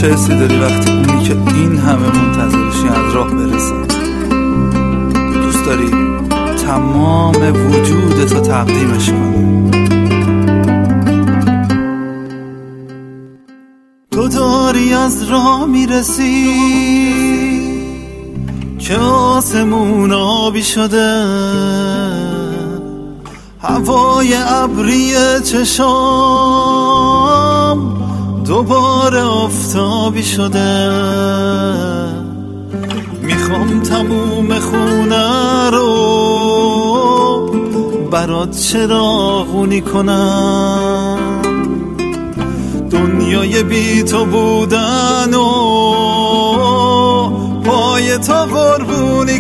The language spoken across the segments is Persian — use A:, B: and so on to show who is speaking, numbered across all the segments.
A: چه حسی داری وقتی اونی که این همه منتظرشی از راه برسه؟ دوست داری تمام وجودتو تقدیمش کنی. تو داری از راه میرسی که آسمون آبی شده، هوای ابری چشام دوباره آفتابی شده. میخوام تموم خونه رو برات چراغونی کنم، دنیای بی تو بودن و پای تو قربونی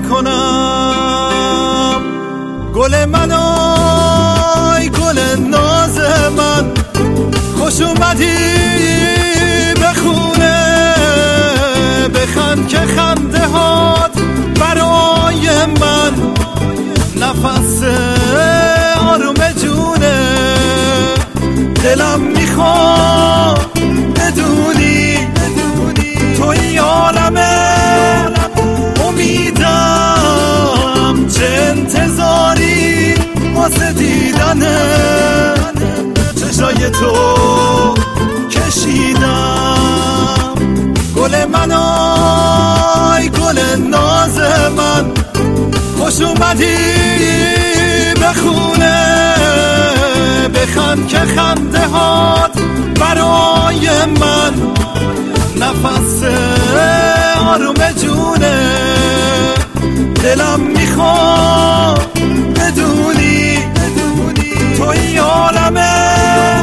A: کنم. گل من آی گل ناز من، خوش اومدی به خونه، بخند که خنده هات برای من نفس آروم جونه. دلم میخواد بدونی توی عالمه، امیدم چه انتظاری واسه دیدنه، چشای تو کشیدم. گل من آی گل ناز من، خوش اومدی به خونه، بخند که خنده هات برای من نفس آروم جونه. دلم میخواد بدونی توی عالمه،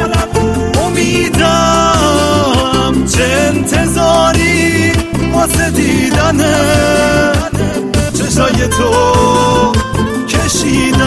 A: امیدم چه انتظاری واسه دیدنه، چشای تو کشیدم.